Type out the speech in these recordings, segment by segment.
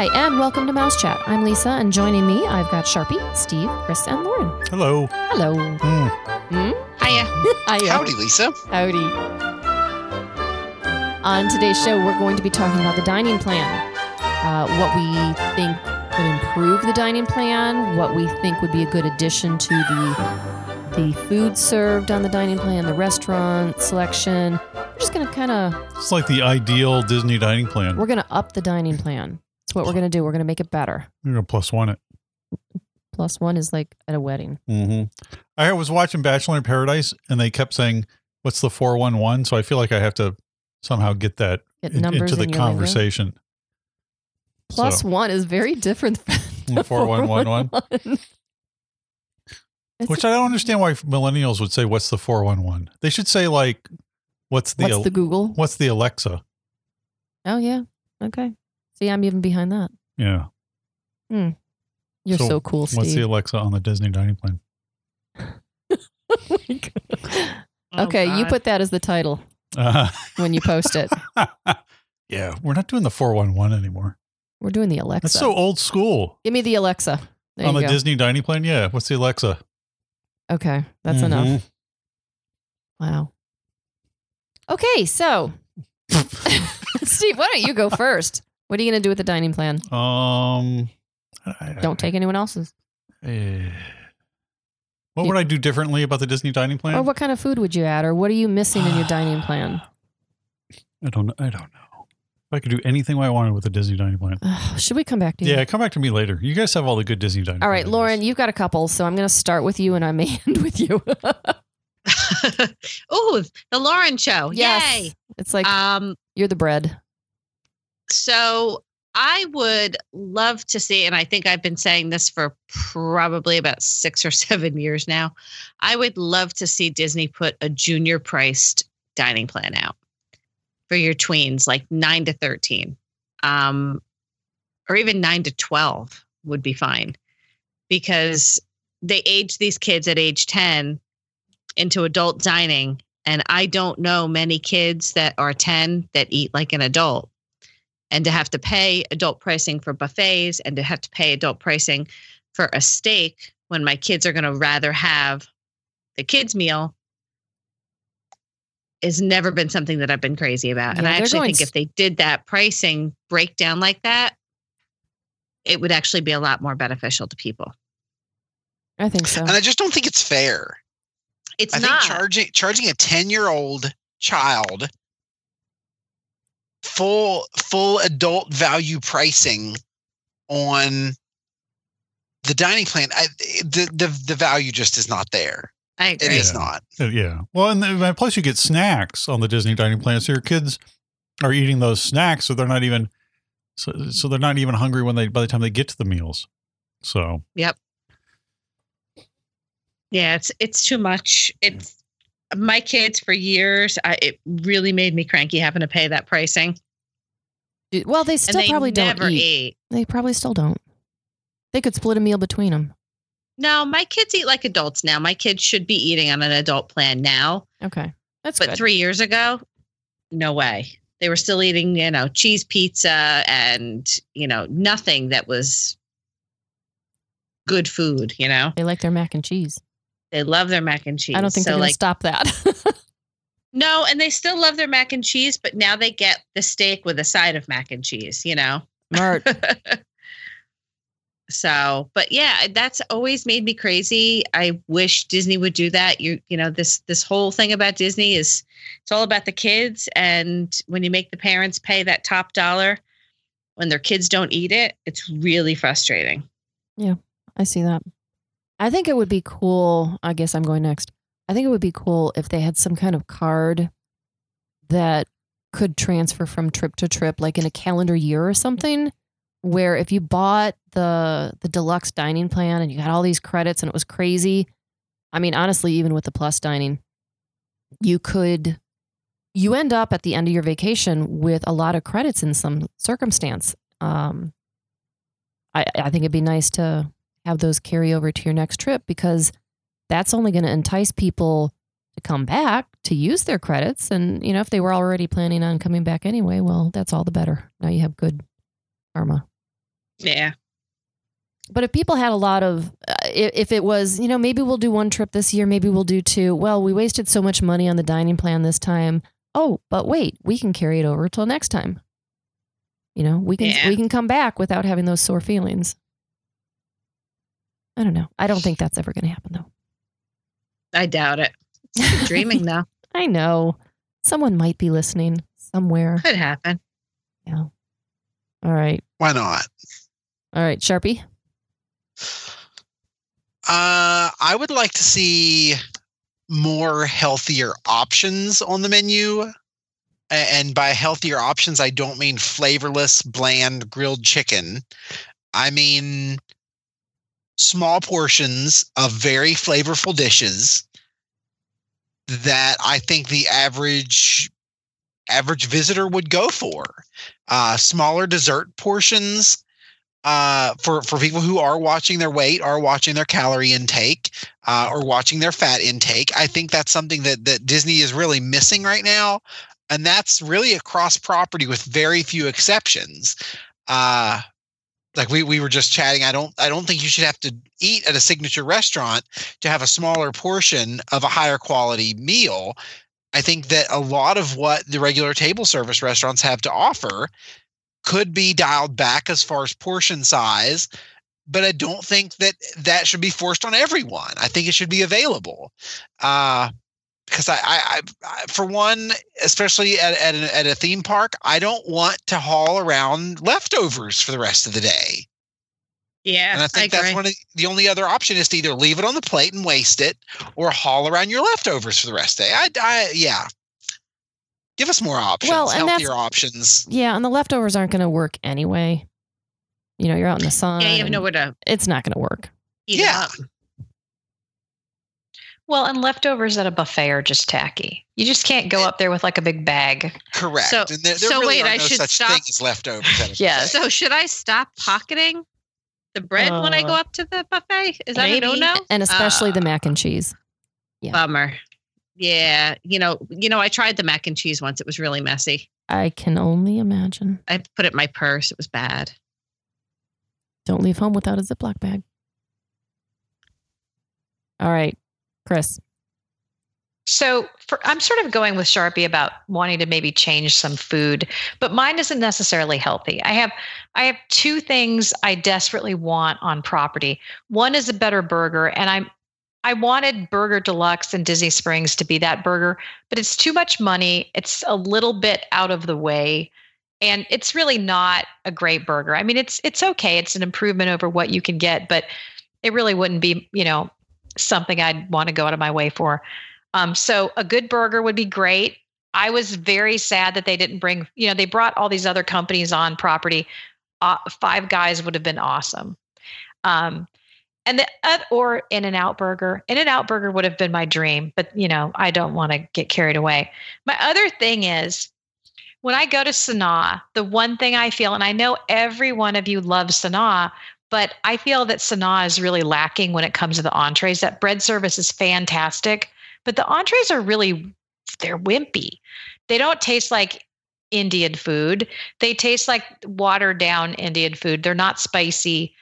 Hi, and welcome to Mouse Chat. I'm Lisa, and joining me, I've got Sharpie, Steve, Chris, and Lauren. Hello. Hello. Hiya. Hiya. Howdy, Lisa. Howdy. On today's show, we're going to be talking about the dining plan. What we think would improve the dining plan, what we think would be a good addition to the food served on the dining plan, the restaurant selection. We're just going to kind of... It's like the ideal Disney dining plan. We're going to up the dining plan. That's what we're going to do. We're going to make it better. We're going to plus one it. Plus one is like at a wedding. Mm-hmm. I was watching Bachelor in Paradise, and they kept saying, what's the 411? So I feel like I have to somehow get that into the conversation. Plus one is very different from the 4111. Which I don't understand why millennials would say, what's the 411? They should say, like, what's the Google? What's the Alexa? Oh, yeah. Okay. See, I'm even behind that. Yeah. You're so cool, Steve. What's the Alexa on the Disney dining plan? Oh my God. Okay, you put that as the title when you post it. Yeah, we're not doing the 411 anymore. We're doing the Alexa. That's so old school. Give me the Alexa. There on you the go. Disney dining plan? Yeah. What's the Alexa? Okay, that's enough. Wow. Okay, so Steve, why don't you go first? What are you going to do with the dining plan? Don't take anyone else's. What would I do differently about the Disney dining plan? Or what kind of food would you add? Or what are you missing in your dining plan? I don't know. If I could do anything I wanted with the Disney dining plan. Should we come back to you? Yeah, come back to me later. You guys have all the good Disney dining All right, plans. Lauren, you've got a couple, so I'm going to start with you and I may end with you. Oh, the Lauren show. Yes. Yay. It's like you're the bread. So I would love to see, and I think I've been saying this for probably about 6 or 7 years now. I would love to see Disney put a junior priced dining plan out for your tweens, like 9 to 13, or even 9 to 12 would be fine, because they age these kids at age 10 into adult dining. And I don't know many kids that are 10 that eat like an adult. And to have to pay adult pricing for buffets and to have to pay adult pricing for a steak when my kids are going to rather have the kids' meal has never been something that I've been crazy about. And I actually think if they did that pricing breakdown like that, it would actually be a lot more beneficial to people. I think so. And I just don't think it's fair. I think charging a 10-year-old child full adult value pricing on the dining plan, the value just is not there. I agree. It is not. Yeah. Well, and plus you get snacks on the Disney dining plan, so your kids are eating those snacks, so they're not even so they're not even hungry by the time they get to the meals. So. Yep. Yeah, it's too much. It's my kids for years. It really made me cranky having to pay that pricing. Well, they still probably don't eat. They probably still don't. They could split a meal between them. No, my kids eat like adults now. My kids should be eating on an adult plan now. Okay, that's good. But 3 years ago, no way. They were still eating, cheese pizza and, nothing that was good food, They like their mac and cheese. They love their mac and cheese. I don't think they're going to stop that. No, and they still love their mac and cheese, but now they get the steak with a side of mac and cheese, Smart. So, but yeah, that's always made me crazy. I wish Disney would do that. This whole thing about Disney it's all about the kids. And when you make the parents pay that top dollar when their kids don't eat it, it's really frustrating. Yeah, I see that. I think it would be cool. I guess I'm going next. I think it would be cool if they had some kind of card that could transfer from trip to trip, like in a calendar year or something, where if you bought the deluxe dining plan and you got all these credits and it was crazy. I mean, honestly, even with the plus dining, you end up at the end of your vacation with a lot of credits in some circumstance. I think it'd be nice to have those carry over to your next trip, because that's only going to entice people to come back to use their credits. And, if they were already planning on coming back anyway, well, that's all the better. Now you have good karma. Yeah. But if people had a lot of, if it was, maybe we'll do one trip this year, maybe we'll do two. Well, we wasted so much money on the dining plan this time. Oh, but wait, we can carry it over till next time. We can come back without having those sore feelings. I don't know. I don't think that's ever going to happen, though. I doubt it. It's good dreaming, though. I know. Someone might be listening somewhere. Could happen. Yeah. All right. Why not? All right, Sharpie. I would like to see more healthier options on the menu. And by healthier options, I don't mean flavorless, bland grilled chicken. I mean small portions of very flavorful dishes that I think the average visitor would go for. Smaller dessert portions for people who are watching their weight, are watching their calorie intake, or watching their fat intake. I think that's something that Disney is really missing right now. And that's really across property with very few exceptions. Like we were just chatting. I don't think you should have to eat at a signature restaurant to have a smaller portion of a higher quality meal. I think that a lot of what the regular table service restaurants have to offer could be dialed back as far as portion size, but I don't think that should be forced on everyone. I think it should be available. Because I for one, especially at a theme park, I don't want to haul around leftovers for the rest of the day. Yeah, and I think that's one of the only other option is to either leave it on the plate and waste it, or haul around your leftovers for the rest of the day. Yeah, give us more options, healthier options. Yeah, and the leftovers aren't going to work anyway. You're out in the sun. Yeah, you have nowhere to. It's not going to work. Yeah. Well, and leftovers at a buffet are just tacky. You just can't go up there with like a big bag. Correct. So, and there really wait, are I no should such stop. thing as leftovers at a Yeah. buffet. So should I stop pocketing the bread when I go up to the buffet? Is that maybe. a no-no? And especially the mac and cheese. Yeah. Bummer. Yeah. I tried the mac and cheese once. It was really messy. I can only imagine. I put it in my purse. It was bad. Don't leave home without a Ziploc bag. All right, Chris. So I'm sort of going with Sharpie about wanting to maybe change some food, but mine isn't necessarily healthy. I have two things I desperately want on property. One is a better burger, and I wanted Burger Deluxe in Disney Springs to be that burger, but it's too much money. It's a little bit out of the way, and it's really not a great burger. I mean, it's okay. It's an improvement over what you can get, but it really wouldn't be, something I'd want to go out of my way for. So a good burger would be great. I was very sad that they didn't bring, they brought all these other companies on property. Five Guys would have been awesome. Or In-N-Out Burger. In-N-Out Burger would have been my dream, but I don't want to get carried away. My other thing is when I go to Sanaa, the one thing I feel, and I know every one of you loves Sanaa, but I feel that Sanaa is really lacking when it comes to the entrees. That bread service is fantastic, but the entrees are they're wimpy. They don't taste like Indian food. They taste like watered down Indian food. They're not spicy.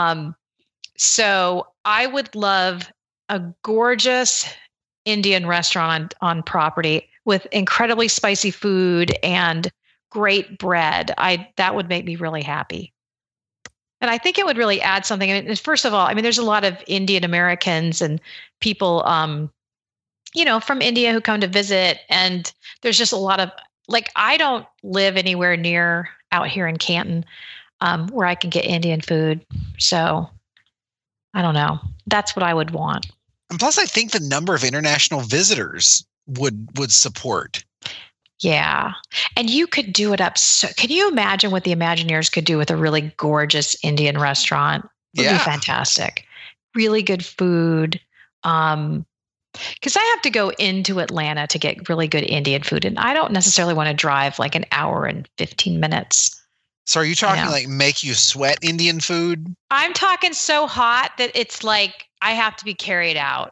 So I would love a gorgeous Indian restaurant on property with incredibly spicy food and great bread. That would make me really happy. And I think it would really add something. I mean, first of all, there's a lot of Indian Americans and people, from India who come to visit. And there's just a lot of, I don't live anywhere near out here in Canton where I can get Indian food. So I don't know. That's what I would want. And plus, I think the number of international visitors would support. Yeah. And you could do it up. So can you imagine what the Imagineers could do with a really gorgeous Indian restaurant? It would be fantastic. Really good food. Because I have to go into Atlanta to get really good Indian food. And I don't necessarily want to drive like an hour and 15 minutes. So are you talking like make you sweat Indian food? I'm talking so hot that it's like I have to be carried out.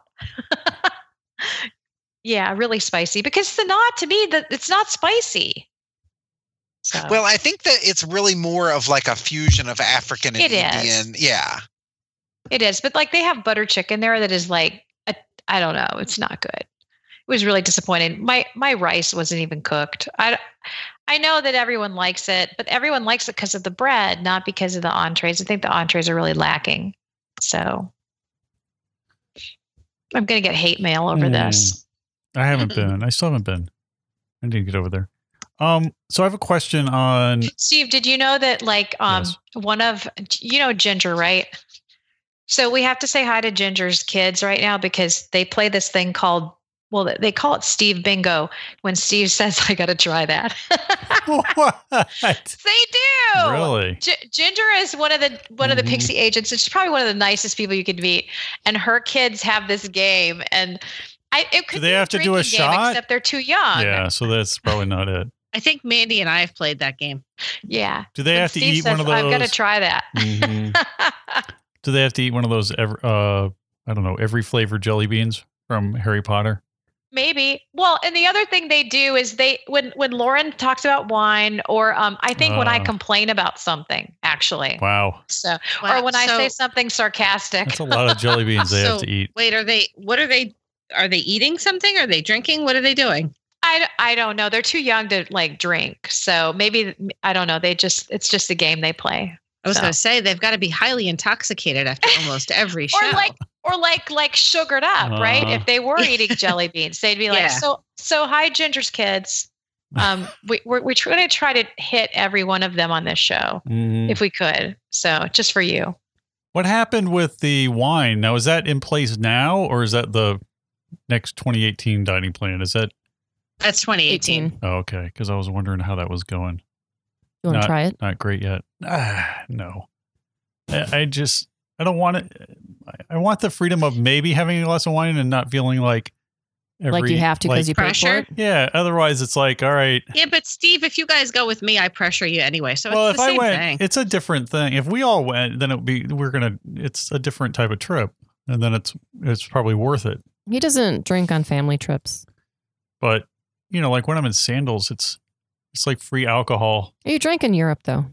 Yeah, really spicy. Because Sanaa, to me, it's not spicy. So Well, I think that it's really more of like a fusion of African and It is. Indian. Yeah. it is, but like they have butter chicken there that is like I don't know, it's not good. It was really disappointing. My rice wasn't even cooked. I know that everyone likes it, but everyone likes it because of the bread, not because of the entrees. I think the entrees are really lacking. So I'm going to get hate mail over this. I haven't been. I still haven't been. I need to get over there. So I have a question on. Steve, did you know that like Yes. one of Ginger, right? So we have to say hi to Ginger's kids right now because they play this thing called, well, they call it Steve Bingo when Steve says, I got to try that. What? They do. Really? Ginger is one of the Pixie agents. And she's probably one of the nicest people you could meet. And her kids have this game. And it could Do they be have to do a drinking game, shot? except they're too young. Yeah, so that's probably not it. I think Mandy and I have played that game. Yeah. Do they When have to Steve eat one says, of those? I've got to try that. Mhm. Do they have to eat one of those? I don't know, every flavor jelly beans from Harry Potter. Maybe. Well, and the other thing they do is when Lauren talks about wine, or I think when I complain about something, actually. Wow, So, Wow. or when I So- say something sarcastic. that's a lot of jelly beans they have So, to eat. Wait, are they eating something? Are they drinking? What are they doing? I don't know. They're too young to like drink. So maybe, I don't know. It's just a game they play. I was So. going to say they've got to be highly intoxicated after almost every show. Or like sugared up, right? Uh-huh. If they were eating jelly beans, they'd be like, Yeah. so hi, Ginger's kids. We're going to try to hit every one of them on this show Mhm. if we could. So just for you. What happened with the wine? Now, is that in place now, or is that the next 2018 dining plan? Is that? That's 2018. 18. Oh, okay, because I was wondering how that was going. You want to try it? Not great yet. No. I don't want it. I want the freedom of maybe having a glass of wine and not feeling like Like you have to because you paid for pressure? it? Yeah. Otherwise, it's like, all right. Yeah, but Steve, if you guys go with me, I pressure you anyway. So Well, it's if the I same went, thing. it's a different thing. If we all went, then it's a different type of trip, and then it's probably worth it. He doesn't drink on family trips. But like when I'm in Sandals, it's like free alcohol. You drank in Europe, though.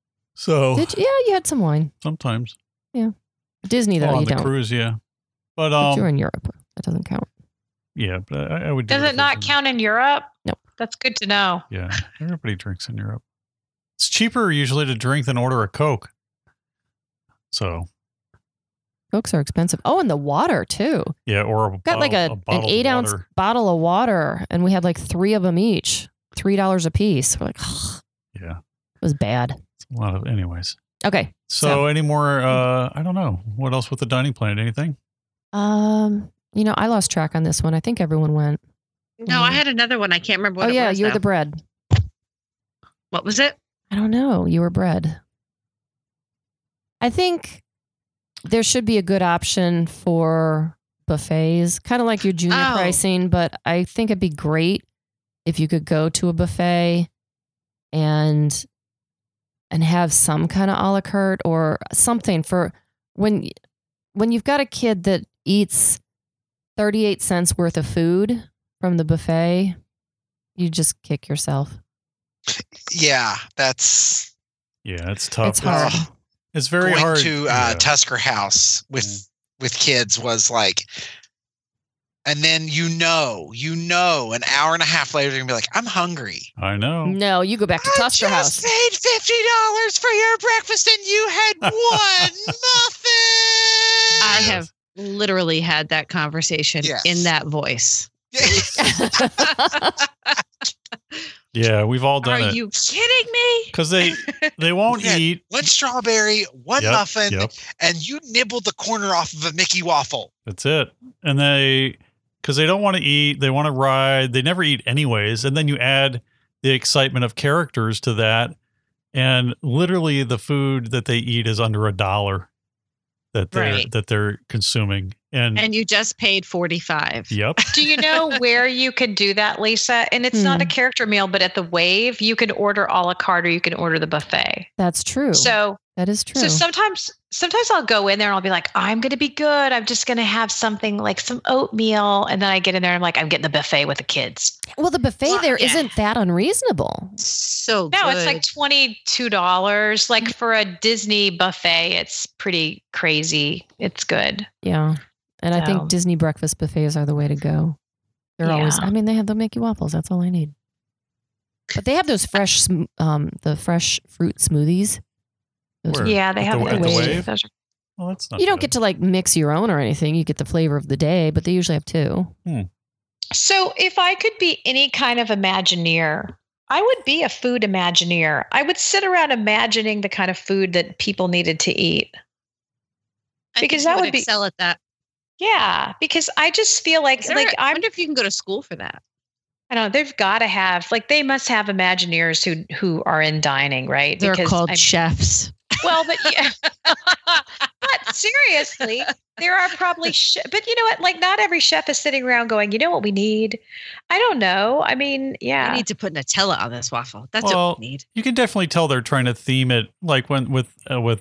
So Did you? Yeah, you had some wine. sometimes Disney, though, on you the don't. cruise, yeah. But But you're in Europe. That doesn't count. yeah, but I would. do Does if it not was in- count in Europe? Nope. That's good to know. Yeah, everybody drinks in Europe. It's cheaper usually to drink than order a Coke. So Cokes are expensive. Oh, and the water, too. yeah, or a Got bottle, like an bottle of 8-ounce water. bottle of water, and we had like 3 of them each. $3 a piece. We're like, Yeah, it was bad. it's a lot of. Anyways, Okay. so any more? I don't know what else with the dining plan. Anything? I lost track on this one. I think everyone went. No, I had another one. I can't remember what Oh, it yeah, was. you were now. the bread. What was it? I don't know. You were bread. I think there should be a good option for buffets, kind of like your junior Oh. pricing, but I think it'd be great if you could go to a buffet and have some kind of a la carte or something for when you've got a kid that eats 38 cents worth of food from the buffet, you just kick yourself. Yeah, that's Yeah, it's tough. It's hard. It's very going hard to yeah. Tusker House with kids was like, and then an hour and a half later, they're gonna be like, I'm hungry. I know. No, you go back to Tusker I House. just paid $50 for your breakfast and you had one muffin. I have literally had that conversation Yes. in that voice. Yeah, we've all done Are it you kidding me? because they won't Yeah. eat. One strawberry, one Yep, muffin, yep. and you nibbled the corner off of a Mickey waffle. That's it. And because they don't want to eat, they want to ride. They never eat anyways. And then you add the excitement of characters to that, and literally the food that they eat is under $1 that they're consuming. And you just paid $45. yep, Do you know where you could do that, Lisa? And it's not a character meal, but at the Wave, you can order a la carte or you can order the buffet. That's true. So That is true. So sometimes I'll go in there and I'll be like, I'm going to be good. I'm just going to have something like some oatmeal. And then I get in there and I'm like, I'm getting the buffet with the kids. Well, the buffet there isn't that unreasonable. So No, good. it's like $22. Like for a Disney buffet, it's pretty crazy. It's good. Yeah. And I So- think Disney breakfast buffets are the way to go. They're always, Yeah. I mean, they have the Mickey waffles. That's all I need. But they have those fresh, the fresh fruit smoothies. Those Where? are- Yeah, they At have the- at the those. Wave? Those are- Well, that's not. you don't bad. get to like mix your own or anything. You get the flavor of the day, but they usually have two. So if I could be any kind of Imagineer, I would be a food Imagineer. I would sit around imagining the kind of food that people needed to eat. I because think you that would be- excel at that. Yeah, because I just feel like I I'm wonder if you can go to school for that. I don't know, they've got to have they must have Imagineers who are in dining, right? They're Because called I'm- chefs. Well, but yeah. But seriously, there are probably but you know what? Like not every chef is sitting around going, "You know what we need?" I don't know. I mean, yeah. We need to put Nutella on this waffle. That's Well, what we need. You can definitely tell they're trying to theme it like when with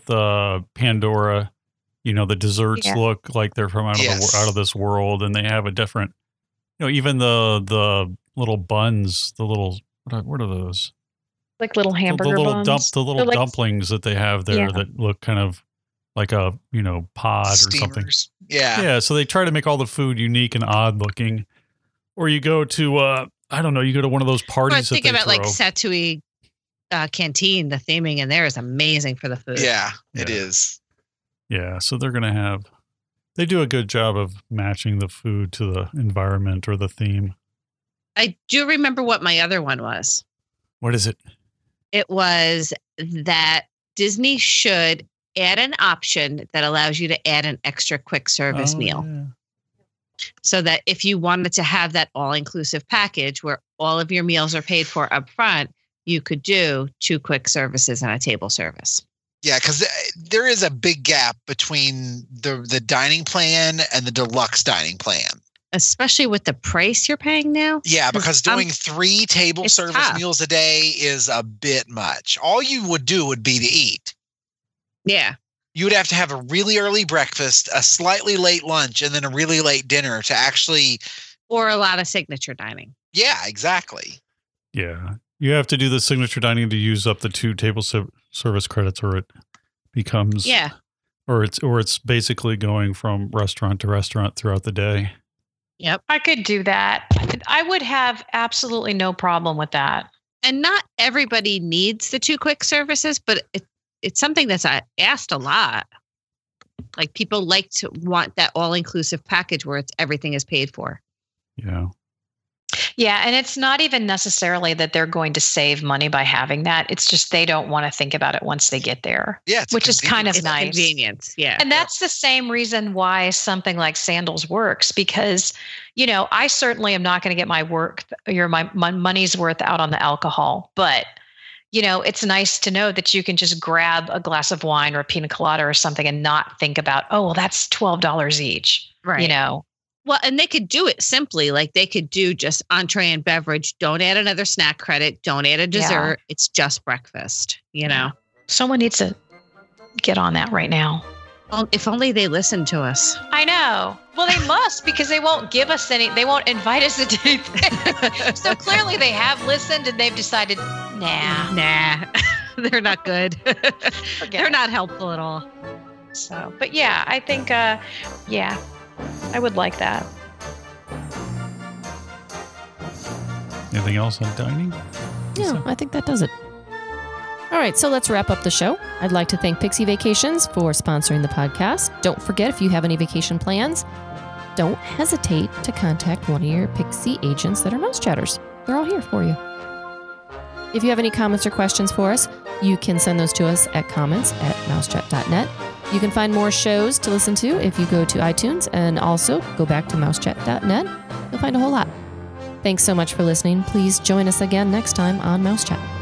Pandora. You know, the desserts Yeah. look like they're from Yes. out of this world, and they have a different. You know, even the little buns, the little what are those? Like little hamburger the little buns. the little They're like- dumplings that they have there Yeah. that look kind of like a pod or something. Steamers. Yeah. Yeah, so they try to make all the food unique and odd looking. Or you go to I don't know, you go to one of those Or parties think that they about throw. like Satui Canteen. The theming in there is amazing for the food. Yeah, it Yeah. is. Yeah, so they're gonna have. They do a good job of matching the food to the environment or the theme. I do remember what my other one was. What is it? It was that Disney should add an option that allows you to add an extra quick service Oh, meal. yeah. So that if you wanted to have that all-inclusive package where all of your meals are paid for up front, you could do 2 quick services and a table service. Yeah, because there is a big gap between the dining plan and the deluxe dining plan. Especially with the price you're paying now. Yeah, because doing 3 table it's service tough. meals a day is a bit much. All you would do would be to eat. Yeah. You would have to have a really early breakfast, a slightly late lunch, and then a really late dinner to actually. Or a lot of signature dining. Yeah, exactly. Yeah. You have to do the signature dining to use up the 2 table service credits, or it becomes Yeah. or it's basically going from restaurant to restaurant throughout the day. Yep. I could do that. I would have absolutely no problem with that. And not everybody needs the 2 quick services, but it's something that's asked a lot. Like people like to want that all-inclusive package where everything is paid for. Yeah. Yeah, and it's not even necessarily that they're going to save money by having that. It's just they don't want to think about it once they get there. Yeah, it's a Which is kind of It's nice. convenience. Yeah. And that's the same reason why something like Sandals works, because, I certainly am not going to get my money's worth out on the alcohol, but it's nice to know that you can just grab a glass of wine or a pina colada or something and not think about, oh, well, that's $12 each. Right. Well, and they could do it simply. Like they could do just entree and beverage. Don't add another snack credit. Don't add a dessert. It's just breakfast, Someone needs to get on that right now. If only they listened to us. I know. Well, they must, because they won't give us they won't invite us to anything. So clearly they have listened and they've decided, nah, They're not good. forget They're it. not helpful at all. So, but yeah, I think, I would like that. Anything else on dining? Yeah, I think that does it. All right, so let's wrap up the show. I'd like to thank Pixie Vacations for sponsoring the podcast. Don't forget, if you have any vacation plans, don't hesitate to contact one of your Pixie agents that are Mouse Chatters. They're all here for you. If you have any comments or questions for us, you can send those to us at comments@mousechat.net. You can find more shows to listen to if you go to iTunes, and also go back to mousechat.net. You'll find a whole lot. Thanks so much for listening. Please join us again next time on Mouse Chat.